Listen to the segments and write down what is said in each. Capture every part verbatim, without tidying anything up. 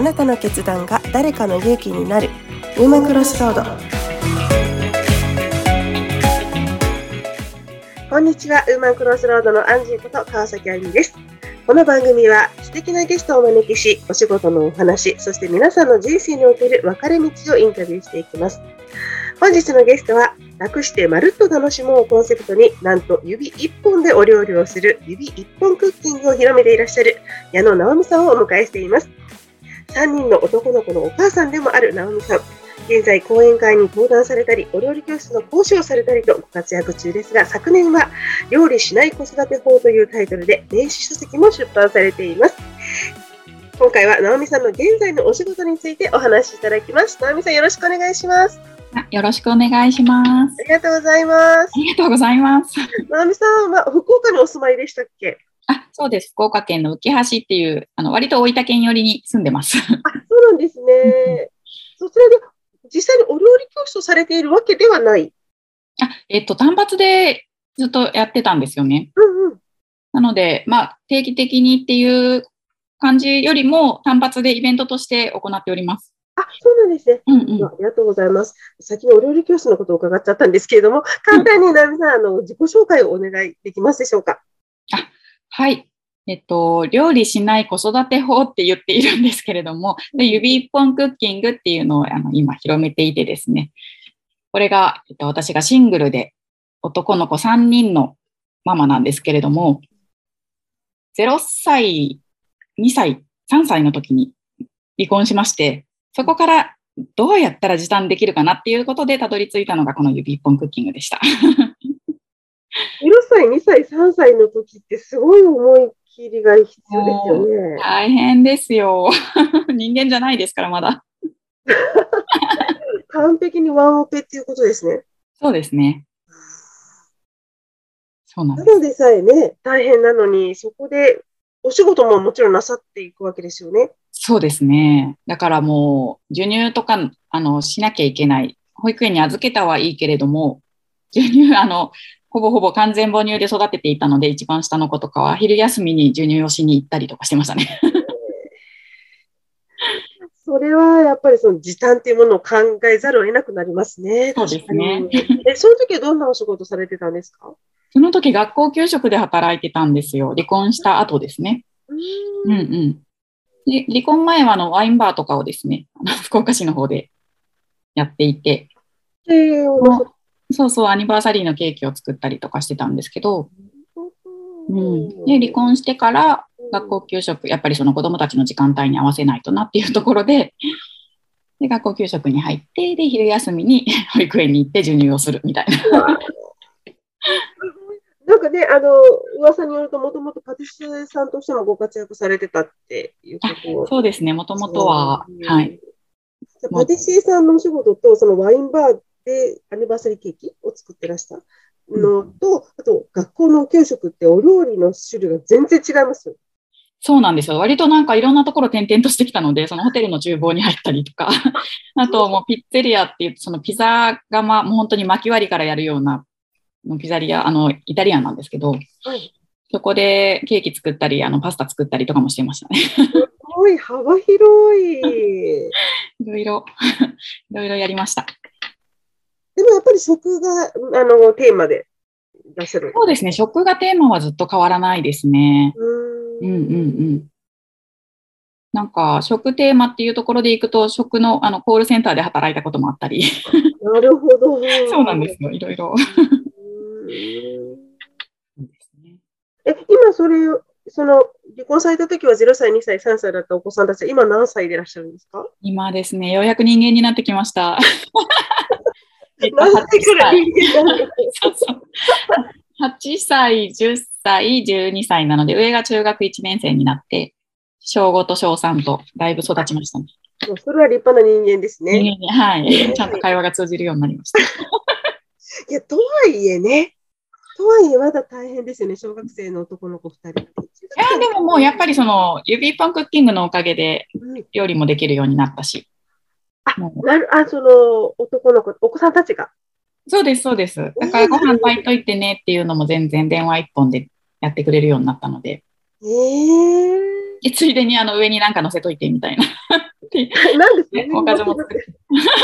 なたの決断が誰かの勇気になるウーマンクロスロード。こんにちは、ウーマンクロスロードのアンジーこと川崎あゆみです。この番組は素敵なゲストをお招きし、お仕事のお話、そして皆さんの人生における分かれ道をインタビューしていきます。本日のゲストは、楽してまるっと楽しもうをコンセプトに、なんと指一本でお料理をする指一本クッキングを広めていらっしゃる矢野直美さんをお迎えしています。さんにんの男の子のお母さんでもある直美さん。現在講演会に登壇されたり、お料理教室の講師をされたりとご活躍中ですが、昨年は料理しない子育て法というタイトルで電子書籍も出版されています。今回は直美さんの現在のお仕事についてお話しいただきます。直美さん、よろしくお願いします。 よろしくお願いします。 ありがとうございます。 ありがとうございます。 直美さんは福岡にお住まいでしたっけ？ あ、そうです。福岡県の浮橋っていう、あの割と大分県寄りに住んでます。 あ、そうなんですね。そちらで実際にお料理教室をされているわけではない？ あ、えっと、単発でずっとやってたんですよね。 うんうん。 なので、まあ、定期的にっていう感じよりも、単発でイベントとして行っております。 あ、そうなんですね。 うんうん、 ありがとうございます。先にお料理教室のことを伺っちゃったんですけれども、簡単に直美さん、あの、自己紹介をお願いできますでしょうか？ あ、はい。えっと、料理しない子育て法って言っているんですけれども、で指一本クッキングっていうのをあの今広めていてですね、これが、えっと、私がシングルで男の子さんにんのママなんですけれども、ゼロさい、にさい、さんさいの時に離婚しまして、そこからどうやったら時短できるかなっていうことでたどり着いたのがこの指一本クッキングでした。 ゼロさい、にさい、さんさいの時ってすごい思い切りが必要ですよね。 大変ですよ。人間じゃないですからまだ。 完璧にワンオペっていうことですね。 そうですね。そうなんです。 なのでさえね、大変なのに、そこでお仕事ももちろんなさっていくわけですよね。 そうですね。だからもう、授乳とか、あの、しなきゃいけない。保育園に預けたはいいけれども、授乳、あの、ほぼほぼ完全母乳で育てていたので、一番下の子とかは、昼休みに授乳をしに行ったりとかしてましたね。 それはやっぱりその時短っていうものを考えざるを得なくなりますね。 そうですね。 え、その時はどんなお仕事されてたんですか？ その時、学校給食で働いてたんですよ。離婚した後ですね。 うんうんうん。で、離婚前はあのワインバーとかをですね、福岡市の方でやっていて、そうそう、アニバーサリーのケーキを作ったりとかしてたんですけど、うん、で離婚してから学校給食、やっぱりその子どもたちの時間帯に合わせないとなっていうところで、で学校給食に入って、で昼休みに保育園に行って授乳をするみたいな。 なんかね、あの噂によると、もともとパティシエさんとしてもご活躍されてたっていうことを。 そうですね、もともとは、はい。 パティシエさんのお仕事と、そのワインバーでアニバーサリーケーキを作ってらしたのと、うん、あと学校の給食ってお料理の種類が全然違いますよ。 そうなんですよ。割となんかいろんなところ転々としてきたので、そのホテルの厨房に入ったりとか、あともうピッツェリアっていう、そのピザ窯、もう本当に薪割りからやるようなピザリア、あの、イタリアンなんですけど、はい、そこでケーキ作ったり、あの、パスタ作ったりとかもしてましたね。 すごい幅広い。 いろいろ、いろいろやりました。 でもやっぱり食が、あの、テーマでいらっしゃる。 そうですね。食がテーマはずっと変わらないですね。うんうんうん。なんか、食テーマっていうところでいくと、食の、あの、コールセンターで働いたこともあったり。 なるほど。 そうなんですよ。いろいろ。 え、今それ、その、離婚された時はゼロさい、にさい、さんさいだったお子さんたちは今何歳でいらっしゃるんですか？ 今ですね、ようやく人間になってきました。 何歳から人間なんだそうそう。はっさい、じゅっさい、じゅうにさいなので、上が中学いちねん生になって、小ごと小さんとだいぶ育ちましたね。 もうそれは立派な人間ですね。 人間はい。ちゃんと会話が通じるようになりました。いや、とはいえね、とはいえまだ大変ですよね、小学生の男の子ふたり。いや、でももうやっぱりその、指一本クッキングのおかげで、料理もできるようになったし。 あ、なる、あ、その、男の子、お子さんたちが。 そうです、そうです。だからご飯炊いといてねっていうのも全然電話一本でやってくれるようになったので。 えー、 でついでにあの上になんか乗せといてみたいな。 なんですね。 おかずも作って。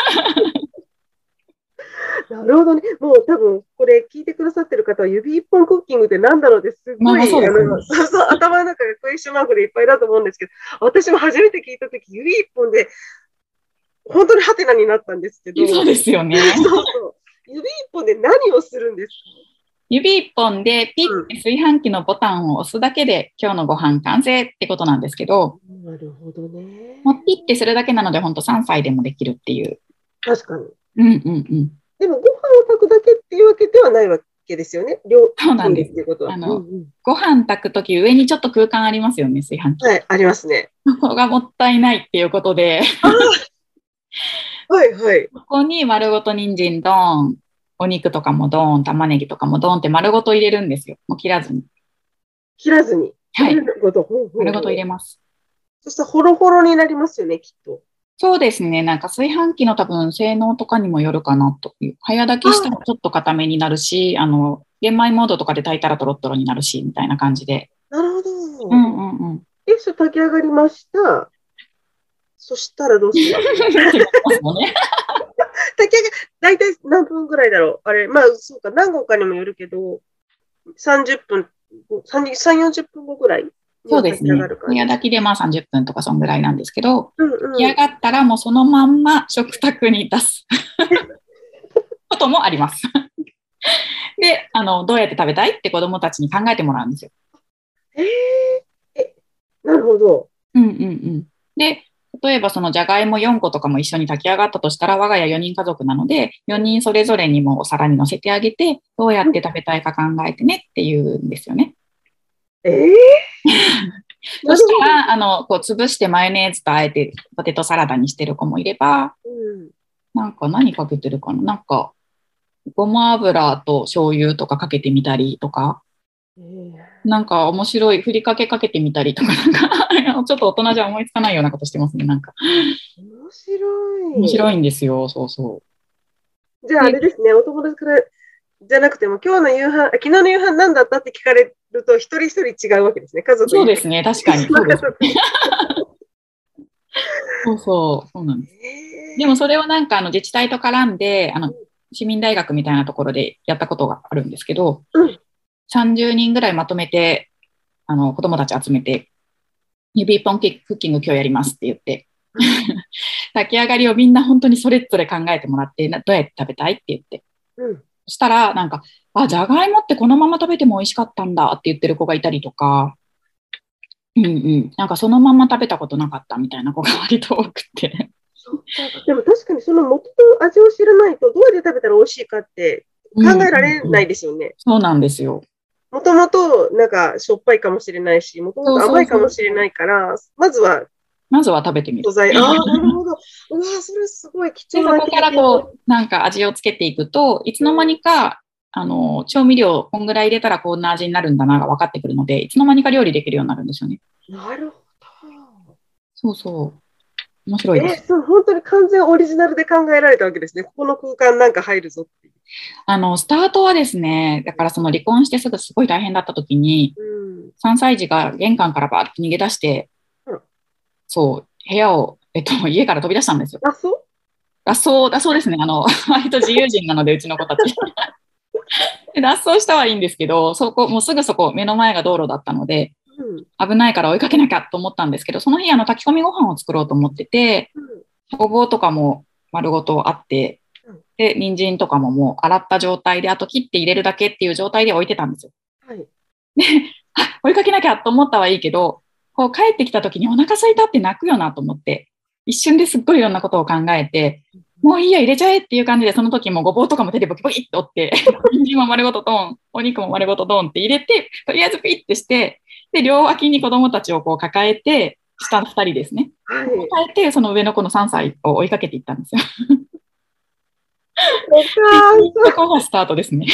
なるほどね。もう多分これ聞いてくださってる方は指一本クッキングって何だろうってすごい、 まあそうですね、 あのそうそう頭の中がクエスチョンマークでいっぱいだと思うんですけど、私も初めて聞いたとき指一本で本当にハテナになったんですけど。 そうですよね。 そうそう。指一本で何をするんですか？ 指一本でピッて炊飯器のボタンを押すだけで今日のご飯完成ってことなんですけど、 なるほどね。 もうピッてするだけなので本当さんさいでもできるっていう。 確かに。 うんうんうん。 でもご飯を炊くだけっていうわけではないわけですよね。両そうなんです。 っていうことは。 あの、 うんうん、 ご飯炊くとき上にちょっと空間ありますよね、炊飯器。 はい、ありますね。 ここがもったいないっていうことで。 はいはい。 ここに丸ごと人参ドーン、お肉とかもドーン、玉ねぎとかもドーンって丸ごと入れるんですよ。もう切らずに。 切らずに。 はい。 丸ごと、ほうほうほう、 丸ごと入れます。 そしたらホロホロになりますよね、きっと。 そうですね。なんか炊飯器の多分性能とかにもよるかなという。早炊きしたらちょっと固めになるし、あの、玄米モードとかで炊いたらトロットロになるし、みたいな感じで。 なるほど。 うんうんうん。 え、それ炊き上がりました。そしたらどうする炊き上が大体何分ぐらいだろうあれ、まあ、そうか、何合かにもよるけど、さんじゅっぷん、さん、よんじゅっぷんごぐらいそうですね。早炊きでまあさんじゅっぷんとかそんぐらいなんですけど、うんうん、炊き上がったらもうそのまんま食卓に出すこともあります。で、あの、どうやって食べたいって子供たちに考えてもらうんですよ。 へえ、なるほど。 うんうんうん。で、例えばそのじゃがいもよんことかも一緒に炊き上がったとしたら、我が家よにん家族なので、よにんそれぞれにもお皿に乗せてあげて、どうやって食べたいか考えてねっていうんですよね。 えー、 そしたら、あの、こう潰してマヨネーズとあえてポテトサラダにしてる子もいれば、うん、なんか何かけてるかな、なんか、ごま油と醤油とかかけてみたりとか、えー、なんか面白い、ふりかけかけてみたりとか、なんかちょっと大人じゃ思いつかないようなことしてますね、なんか。 面白い。 面白いんですよ、そうそう。 じゃああれですね、お友達からじゃなくても、今日の夕飯、昨日の夕飯何だったって聞かれると、一人一人違うわけですね、家族。 そうですね、確かに。そうですそうそう、そうなんです。でもそれをなんかあの自治体と絡んで、あの市民大学みたいなところでやったことがあるんですけど、うん、さんじゅうにんぐらいまとめて、あの子供たち集めて、指一本クッキング今日やりますって言って、炊き上がりをみんな本当にそれぞれ考えてもらって、どうやって食べたいって言って。うん、そしたら、なんか、あ、じゃがいもってこのまま食べても美味しかったんだって言ってる子がいたりとか、うんうん、なんかそのまま食べたことなかったみたいな子が割と多くて。 でも確かにその元と味を知らないとどうやって食べたら美味しいかって考えられないですよね。うんうんうん、 そうなんですよ。 もともとなんかしょっぱいかもしれないし、もともと甘いかもしれないから、まずはまずは食べてみる。 素材。ああ、なるほど。うわ、それすごい貴重な。 で、そこからこう、なんか味をつけていくと、いつの間にか、あの、調味料、こんぐらい入れたらこんな味になるんだなが分かってくるので、いつの間にか料理できるようになるんですよね。 なるほど。そうそう。面白いです。 えー、そう、本当に完全オリジナルで考えられたわけですね。ここの空間なんか入るぞっていう。 あの、スタートはですね、だからその離婚してすぐすごい大変だった時に、うん、さんさい児が玄関からバーッと逃げ出して、うん、そう、部屋を、えっと、家から飛び出したんですよ。 あ、そう脱走、脱走ですね。あの、割と自由人なので、うちの子たち。脱走したはいいんですけど、そこ、もうすぐそこ、目の前が道路だったので、うん、危ないから追いかけなきゃと思ったんですけど、その日、あの、炊き込みご飯を作ろうと思ってて、うん、ごぼうとかも丸ごとあって、で、人参とかももう洗った状態で、あと切って入れるだけっていう状態で置いてたんですよ。はい、で、あ、追いかけなきゃと思ったはいいけど、こう帰ってきた時にお腹空いたって泣くよなと思って、一瞬ですっごいいろんなことを考えて、もういいや入れちゃえっていう感じで、その時もごぼうとかも手でボキボキって折って、人参も丸ごとドン、お肉も丸ごとドンって入れて、とりあえずピッてして、で、両脇に子供たちをこう抱えて、下のふたりですね。はい、抱えて、その上の子のさんさいを追いかけていったんですよ。そこがスタートですね。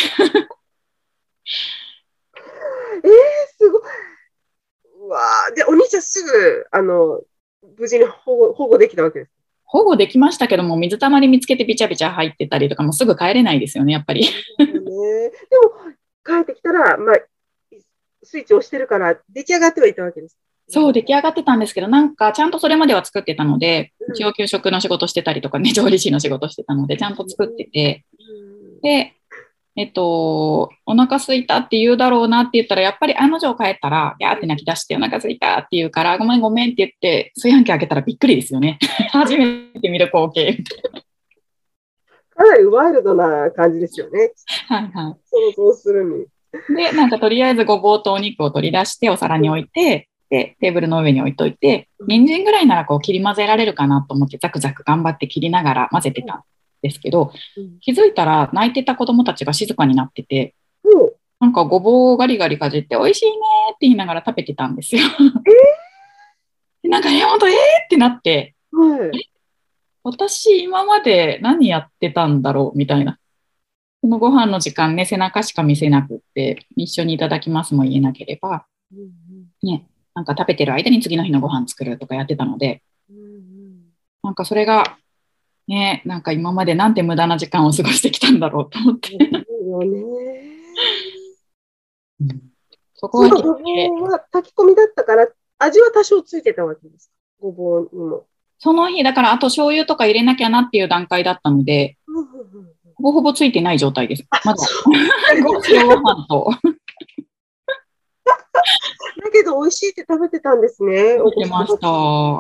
えー、すごい。うわで、お兄ちゃんすぐ、あの、無事に保護、保護できたわけです。 保護できましたけども、水たまり見つけてビチャビチャ入ってたりとかもすぐ帰れないですよね、やっぱり。ね、 でも、帰ってきたら、まあ、スイッチ押してるから、出来上がってはいたわけです。 そう、出来上がってたんですけど、なんかちゃんとそれまでは作ってたので、 うん一応給食の仕事してたりとかね、調理師の仕事してたので、ちゃんと作ってて、で、えっと、お腹空いたって言うだろうなって言ったら、やっぱり案の定帰ったら、やーって泣き出して、お腹空いたって言うから、ごめんごめんって言って、炊飯器開けたらびっくりですよね。初めて見る光景。 かなりワイルドな感じですよね。 はいは想像するに。 い。で、なんかとりあえずごぼうとお肉を取り出して、お皿に置いて、で、テーブルの上に置いといて、人参ぐらいならこう切り混ぜられるかなと思って、ザクザク頑張って切りながら混ぜてたんですけど、気づいたら泣いてた子供たちが静かになってて、なんかごぼうをガリガリかじって、美味しいねって言いながら食べてたんですよ。えー、なんか、え、ほんと、えーってなって、 はい、 私今まで何やってたんだろうみたいな。このご飯の時間ね、背中しか見せなくって、一緒にいただきますも言えなければ、ね、なんか食べてる間に次の日のご飯作るとかやってたので、なんかそれが、ね、なんか今までなんて無駄な時間を過ごしてきたんだろうと思って。 よね。 うん、そこそはのごぼうは炊き込みだったから、味は多少ついてたわけですか、ごぼうにも。 その日、だからあと醤油とか入れなきゃなっていう段階だったので、ほぼほぼついてない状態です。まだ。塩ご飯と。 だけど美味しいって食べてたんですね。 食べてました。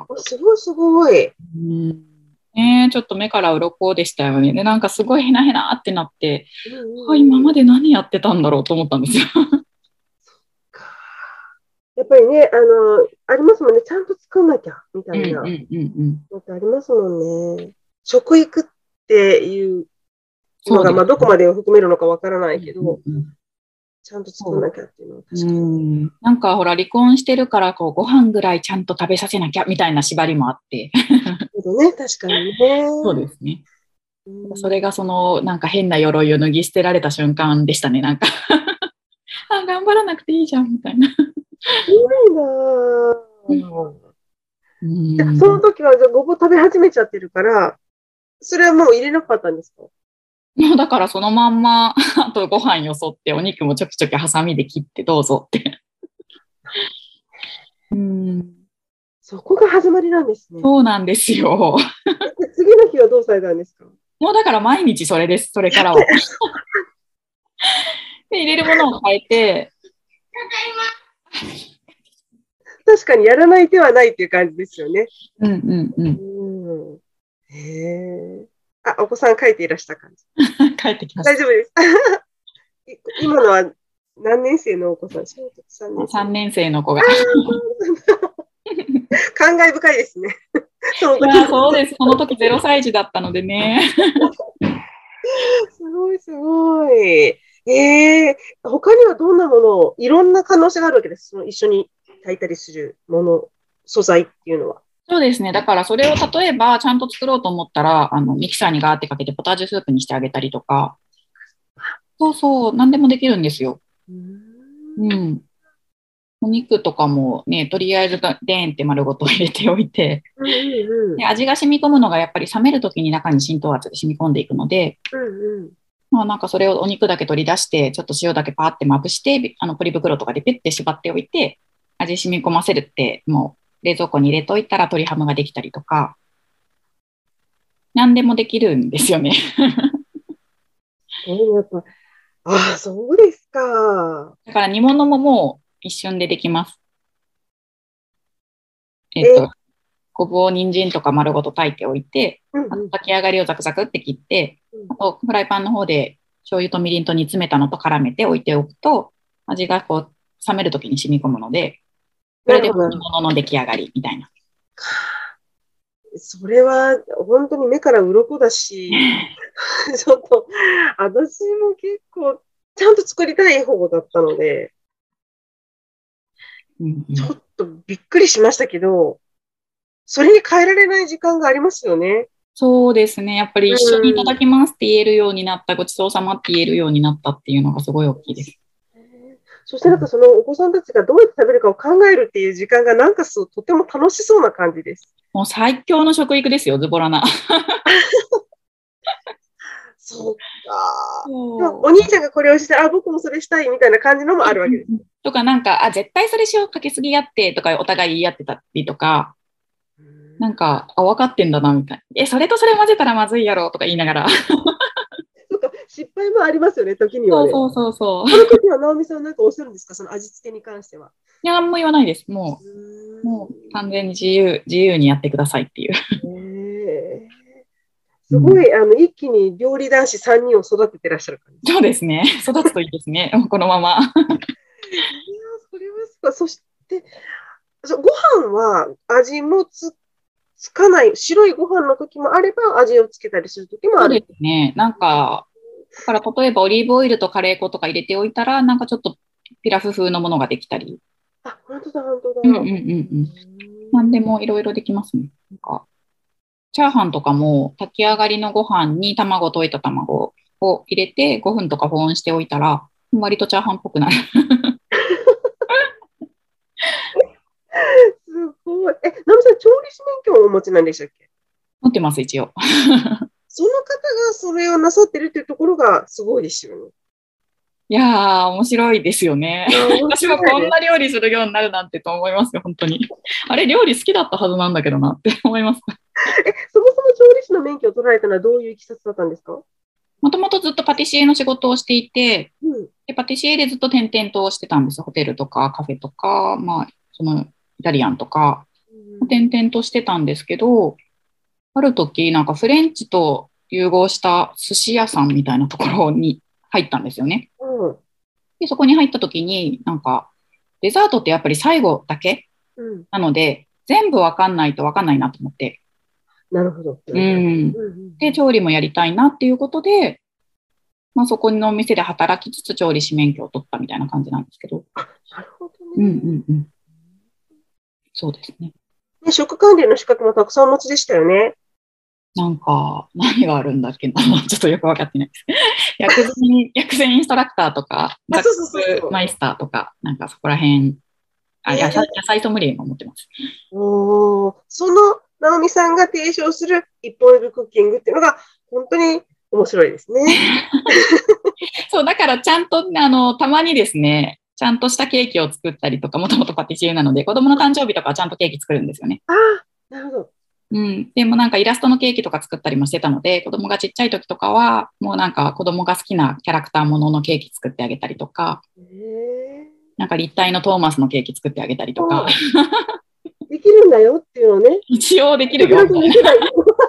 すごいすごい。 うんね、ちょっと目から鱗でしたよね。で、なんかすごいヘナヘナってなって、うんうん、今まで何やってたんだろうと思ったんですよ。 やっぱりね、あの、ありますもんね。ちゃんと作んなきゃ、みたいな。 うんうんうんうん、 ありますもんね。食育っていうのが、まあ、どこまでを含めるのかわからないけど、うんうん、ちゃんと作んなきゃっていうのは確かに。 うんなんかほら、離婚してるから、こう、ご飯ぐらいちゃんと食べさせなきゃ、みたいな縛りもあって。 ね、確かにね。 そうですね。それがその、なんか変な鎧を脱ぎ捨てられた瞬間でしたね、なんか。あ、頑張らなくていいじゃん、みたいな。 すごいなぁ。うん、その時は、じゃあごぼう食べ始めちゃってるから、それはもう入れなかったんですか？ もうだからそのまんま、あとご飯よそって、お肉もちょきちょきハサミで切ってどうぞって。うん、 そこが始まりなんですね。 そうなんですよ。 次の日はどうされたんですか？ もうだから毎日それです、それからは。で入れるものを変えて。 確かにやらない手はないっていう感じですよね。 うんうんうん。 うん、へえ。あ、お子さん帰っていらした感じ。 帰ってきました。 大丈夫です。今のは何年生のお子さん？さんねん生。 さんねん生の子が。 感慨深いですね。 その時いやそうです。その時ゼロさい児だったのでね。 すごいすごい。えー、他にはどんなものを、いろんな可能性があるわけです。その一緒に炊いたりするもの、素材っていうのは。 そうですね。だからそれを例えばちゃんと作ろうと思ったら、あのミキサーにガーってかけてポタージュスープにしてあげたりとか。そうそう、何でもできるんですよ。うん。お肉とかもね、とりあえずデーンって丸ごと入れておいて、うんうんうん、で味が染み込むのがやっぱり冷めるときに中に浸透圧で染み込んでいくので、うんうん、まあなんかそれをお肉だけ取り出して、ちょっと塩だけパーってまぶして、あのポリ袋とかでピュッて縛っておいて、味染み込ませるって、もう冷蔵庫に入れといたら鶏ハムができたりとか、何でもできるんですよね。 ああ、そうですか。 だから煮物ももう一瞬でできます。えっと、ごぼう、人参とか丸ごと炊いておいて、うんうん、あと炊き上がりをザクザクって切って、うん、あとフライパンの方で醤油とみりんと煮詰めたのと絡めて置いておくと、味がこう冷めるときに染み込むので、それで煮物の出来上がりみたいな。 それは本当に目から鱗だし、ちょっと私も結構ちゃんと作りたい方だったので、うんうん、ちょっとびっくりしましたけど、それに変えられない時間がありますよね。 そうですね。やっぱり一緒にいただきますって言えるようになった、ごちそうさまって言えるようになったっていうのがすごい大きいです。 そしてなんかそのお子さんたちがどうやって食べるかを考えるっていう時間がなんかそうとても楽しそうな感じです。 もう最強の食育ですよ、ズボラな。 そうか。 そうでもお兄ちゃんがこれをしたら、あ、僕もそれしたいみたいな感じのもあるわけです。 とかなんか、あ、絶対それ塩かけすぎやってとかお互い言い合ってたりとか、なんか、あ、分かってんだなみたいな。え、それとそれ混ぜたらまずいやろとか言いながら。 そうか、失敗もありますよね、時にはね。 そうそうそうそう。 その時は直美さんなんかおっしゃるんですか、その味付けに関しては。 いや、何も言わないです。もう、もう完全に自由、自由にやってくださいっていう。 えーすごい、うん、あの一気に料理男子さんにんを育ててらっしゃる感じ。 そうですね。育つといいですね。このまま。いや、 それはすごい。そして、ご飯は味もつつかない、白いご飯の時もあれば、味をつけたりする時もある。 そうですね。なんか、だから例えばオリーブオイルとカレー粉とか入れておいたら、なんかちょっとピラフ風のものができたり。 あ、本当だ、本当だ。 うんうんうんうん。なんでもいろいろできますね。なんかチャーハンとかも炊き上がりのご飯に卵、溶いた卵を入れてごふんとか保温しておいたら、割とチャーハンっぽくなる。 すごい。え、ナミさん、調理師免許をお持ちなんでしたっけ？ 持ってます、一応。 その方がそれをなさってるっていうところがすごいですよね。 いやー、面白いですよね。私もこんな料理するようになるなんてと思いますよ、本当に。あれ、料理好きだったはずなんだけどなって思います。 え、そもそも調理師の免許を取られたのはどういういきさつだったんですか？ もともとずっとパティシエの仕事をしていて、 うん、 でパティシエでずっと転々としてたんです。ホテルとかカフェとか、まあ、そのイタリアンとか、転々としてたんですけど、ある時、なんかフレンチと融合した寿司屋さんみたいなところに入ったんですよね。 うん、 で、そこに入った時に、なんか、デザートってやっぱり最後だけうん、 なので、全部わかんないとわかんないなと思って。 なるほど。 うん。で、調理もやりたいなっていうことで、まあ、そこのお店で働きつつ調理師免許を取ったみたいな感じなんですけど。 あ、なるほどね。 うんうんうん。そうですね。 ね、食管理の資格もたくさんお持ちでしたよね。 なんか、何があるんだっけな。ちょっとよくわかってないです。薬膳、薬膳インストラクターとか、ザックマイスターとか、なんかそこら辺、あ、野菜、野菜ソムリエも持ってます。 おー、その、直美さんが提唱する一本指クッキングっていうのが、本当に面白いですね。 そう、だからちゃんと、あの、たまにですね、ちゃんとしたケーキを作ったりとか、もともとパティシエなので、子供の誕生日とかはちゃんとケーキ作るんですよね。 ああ、なるほど。 うん。でもなんかイラストのケーキとか作ったりもしてたので、子供がちっちゃい時とかは、もうなんか子供が好きなキャラクターもののケーキ作ってあげたりとか、なんか立体のトーマスのケーキ作ってあげたりとか。 できるんだよっていうのね。 一応できるよみたいな。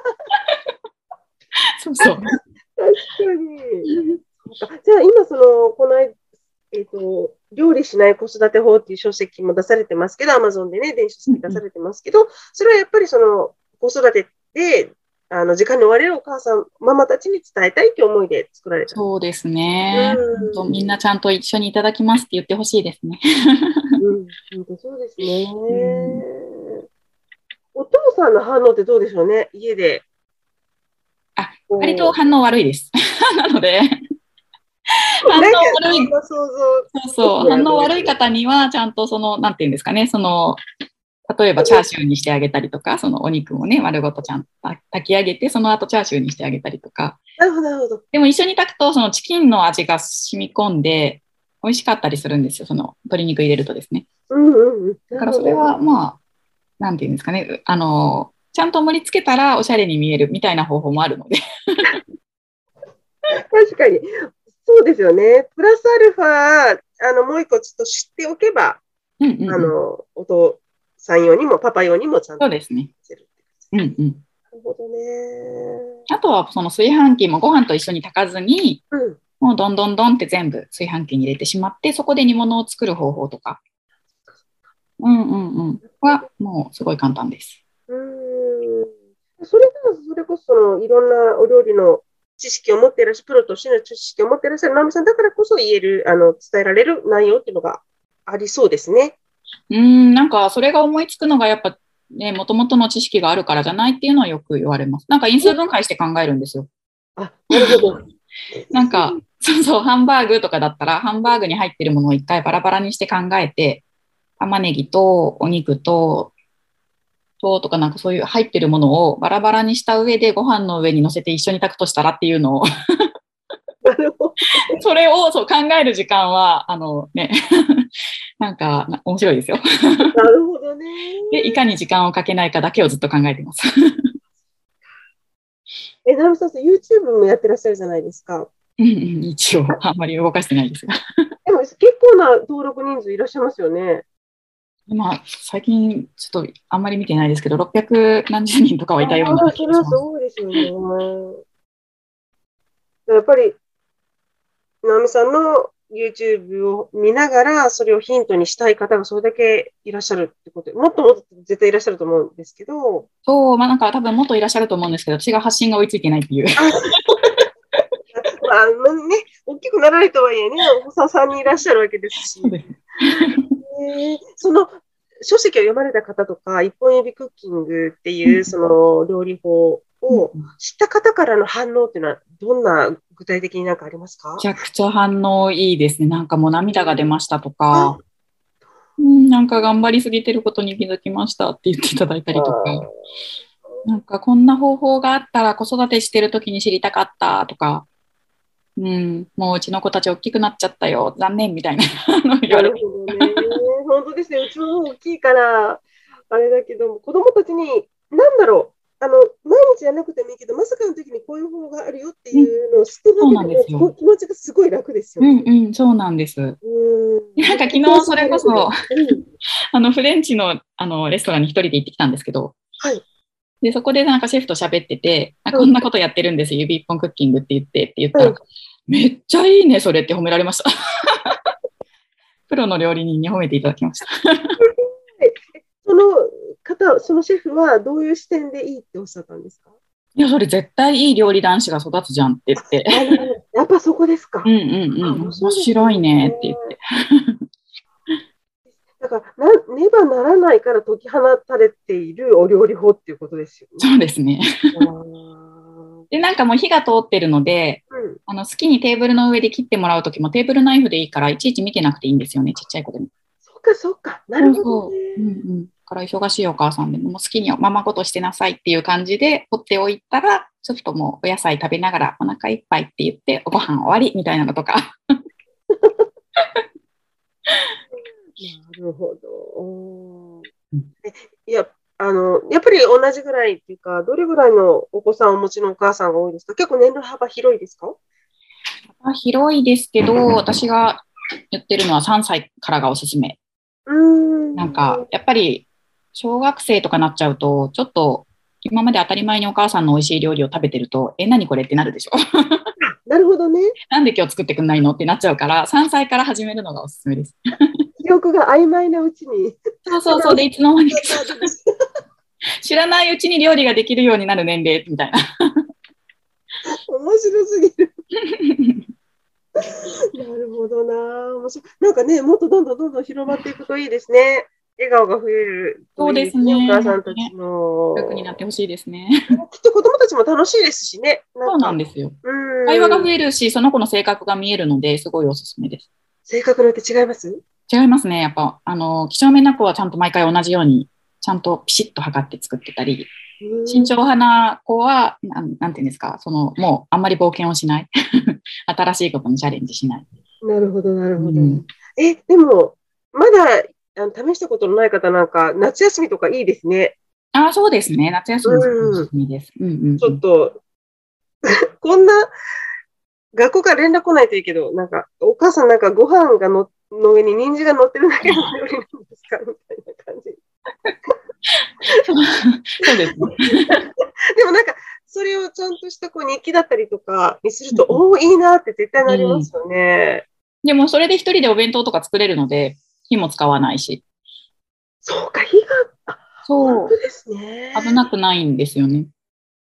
そうそう。確かに。じゃあ今その、この間、えっと、料理しない子育て法っていう書籍も出されてますけど、アマゾンでね、電子書籍出されてますけど、それはやっぱりその、子育てで、あの、時間に追われるお母さん、ママたちに伝えたいという思いで作られた。 そうですね。うん、みんなちゃんと一緒にいただきますって言ってほしいですね。 うん、本当そうですね、うん。お父さんの反応ってどうでしょうね、家で。 あ、割と反応悪いです。なので、反応悪い、そうそう、反応悪い方には、ちゃんとその、なんていうんですかね、その、例えばチャーシューにしてあげたりとか、そのお肉をね、丸ごとちゃんと炊き上げて、その後チャーシューにしてあげたりとか。 なるほど、なるほど。 でも一緒に炊くと、そのチキンの味が染み込んで、美味しかったりするんですよ、その鶏肉入れるとですね。 うんうんうん。 だからそれは、まあ、なんていうんですかね、あの、ちゃんと盛り付けたらおしゃれに見えるみたいな方法もあるので。 確かに。そうですよね。プラスアルファ、あの、もう一個ちょっと知っておけば、うんうんうん、あの、お父さん用にもパパ用にもちゃんと。 そうですね。うんうん。 なるほどね。 あとは、その炊飯器もご飯と一緒に炊かずに、うん、もうどんどんどんって全部炊飯器に入れてしまって、そこで煮物を作る方法とか。うんうんうん。は、もうすごい簡単です。 うん。それが、それこそ、その、いろんなお料理の知識を持っていらっしゃる、プロとしての知識を持っていらっしゃる直美さんだからこそ言える、あの、伝えられる内容っていうのがありそうですね。 うん、なんかそれが思いつくのがやっぱね、もともとの知識があるからじゃないっていうのはよく言われます。なんか因数分解して考えるんですよ。 あ、なるほど。 なんか、そうそう、ハンバーグとかだったら、ハンバーグに入ってるものを一回バラバラにして考えて、玉ねぎとお肉と、ととかなんかそういう入ってるものをバラバラにした上でご飯の上に乗せて一緒に炊くとしたらっていうのをそれをそう考える時間は、あのね、なんかな面白いですよ。 なるほどね。 で、いかに時間をかけないかだけをずっと考えています。 え、なるさん、YouTube もやってらっしゃるじゃないですか。 うんうん、一応、あんまり動かしてないですが。 でも結構な登録人数いらっしゃいますよね。 今、最近、ちょっとあんまり見てないですけど、ろっぴゃく何十人とかはいたようなああ、それはす気がします。 ごいですよね。やっぱり、直美さんの YouTube を見ながら、それをヒントにしたい方がそれだけいらっしゃるってことで、もっともっと絶対いらっしゃると思うんですけど、 そう、まあなんか多分もっといらっしゃると思うんですけど、私が発信が追いついてないっていう。 あ、まあ、まあね、大きくならないとはいえね、お子さんさんにんいらっしゃるわけですし、 そうです。 えーその書籍を読まれた方とか、一本指クッキングっていうその料理法を知った方からの反応っていうのは、どんな具体的になんかありますか？ めちゃくちゃ反応いいですね。なんかもう涙が出ましたとあ、 か、うん、なんか頑張りすぎてることに気づきましたって言っていただいたりとか、 あなんかこんな方法があったら子育てしてる時に知りたかったとか、うん、もううちの子たち大きくなっちゃったよ、残念みたいなの言なるわれて。 ほどね。本当ですね。うちも大きいから、あれだけども、子供たちに、なんだろう、あの、毎日やらなくてもいいけど、まさかの時にこういう方があるよってうん、 いうのを知ってるだそうけでも、 なんですよ。 気持ちがすごい楽ですよね。 うんうん、そうなんです。 うん。 なんか昨本当にそ日それこそ、 れありがとうございます。うん。 あのフレンチの、あのレストランに一人で行ってきたんですけど、 はい。 で、そこでなんかシェフと喋ってて、あうん。 こんなことやってるんです、指一本クッキングって言ってって言ったら、 うん。 めっちゃいいね、それって褒められました。プロの料理人に褒めていただきました。 その方、そのシェフはどういう視点でいいっておっしゃったんですか？ いや、それ絶対いい料理男子が育つじゃんって言って、 なるほど。やっぱそこですか。 うんうんあ、 うん、 面面白いですね。 白いねって言って。 だからな、ねばならないから解き放たれているお料理法っていうことですよね。 そうですね。 あーで、なんかもう火が通ってるので、 うん。 あの好きにテーブルの上で切ってもらうときもテーブルナイフでいいから、いちいち見てなくていいんですよね、ちっちゃい子でも。 そっか、そっか。なそるほどね。 うそう。うんうん。だから忙しいお母さんでも、もう好きにままごとしてなさいっていう感じで取っておいたら、ちょっともうお野菜食べながらお腹いっぱいって言って、ご飯終わりみたいなのとか。 なるほど。おーえいや、あの、やっぱり同じぐらいっていうか、どれぐらいのお子さんをお持ちのお母さんが多いですか？結構年齢幅広いですか？ まあ広いですけど、私が言ってるのはさんさいからがおすすめ。 うーなんか、 ん。 やっぱり小学生とかなっちゃうと、ちょっと今まで当たり前にお母さんの美味しい料理を食べてると、え、何これってなるでしょ。 なるほどね。 なんで今日作ってくんないのってなっちゃうから、さんさいから始めるのがおすすめです。 記憶が曖昧なうちに。 そうそうそう。で、いつの間にか面知らないうちに料理ができるようになる年齢みたいな。 白すぎる。なるほどな。面白い。なんかね、もっとどんどんどんどん広まっていくといいですね。笑顔が増えるそうといいですね、おですね。 母さんたち本当ね。楽になっての。 ほしいですね。 きっと子供たちも楽しいですしね。なそうなんんか、 ですよ。 う会話がーん。 増えるし、その子の性格が見えるので、すごいおすすめです。 性格によって違います違いますね。やっぱ、あの、几帳面な子はちゃんと毎回同じように、ちゃんとピシッと測って作ってたり、 うーん。 慎重派な子は、なん、なんていうんですか、その、もうあんまり冒険をしない。新しいことにチャレンジしない。 なるほど、なるほど。 うん。 え、でも、まだあの試したことのない方なんか、夏休みとかいいですね。 ああ、そうですね。夏休みすごいおうん。 すすめです。うんうんちうん。 ょっと、こんな、学校から連絡来ないといいけど、なんか、お母さんなんかご飯がの、の上に人参が乗ってるだけの料理なんですかみたいな感じ。 そうそうですね。 でもなんか、それをちゃんとしたこう日記だったりとかにすると、 うんおお、いいなって絶対なりうん。 ますよね。 でも、それで一人でお弁当とか作れるので、火も使わないし、 そうか、火が、あ、本そう、 当ですね。 危なくないんですよね。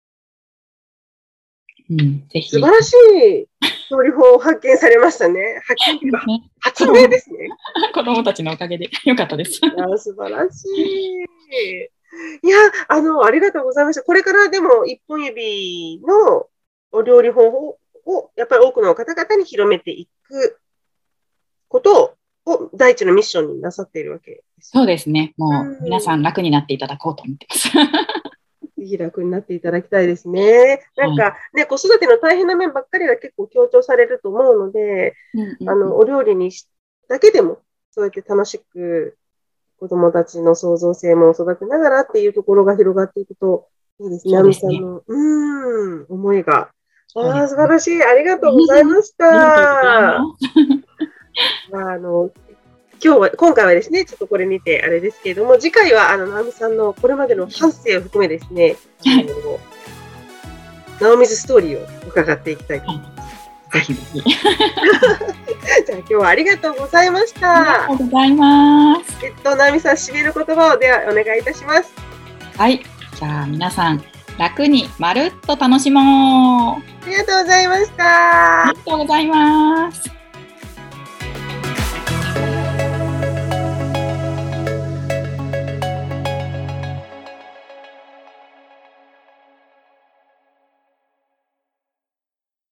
うん、ぜひ。 素晴らしい調理法を発見されましたね。発見というか、 ね、 発明子供、 ですね。 子供たちのおかげでよかったです。 いや、素晴らしい。いや、あの、ありがとうございました。これからでも一本指のお料理方法を、やっぱり多くの方々に広めていくことを第一のミッションになさっているわけですよね。 そうですね。もう皆さんうん。 楽になっていただこうと思ってます。 ぜひ楽になっていただきたいですね。なんかね、子育ての大変な面ばっかりが結構強調されると思うので、 うんうん、 あの、お料理にしだけでも、そうやって楽しく子供たちの創造性も育てながらっていうところが広がっていくといいですね。あみさんの、うーん、思いが。ああ、素晴らしい。ありがとうございました。 ありがとうございます。 まあ、あの、今日は、今回はですね、ちょっとこれにてあれですけれども、次回は、あの、直美さんのこれまでの半生を含めですね、あの、直美ズストーリーを伺っていきたいと思います。 ぜひぜひ。 じゃあ今日はありがとうございました。 ありがとうございます。 えっと、直美さん、締める言葉をではお願いいたします。 はい。じゃあ皆さん、楽にまるっと楽しもう。 ありがとうございました。 ありがとうございます。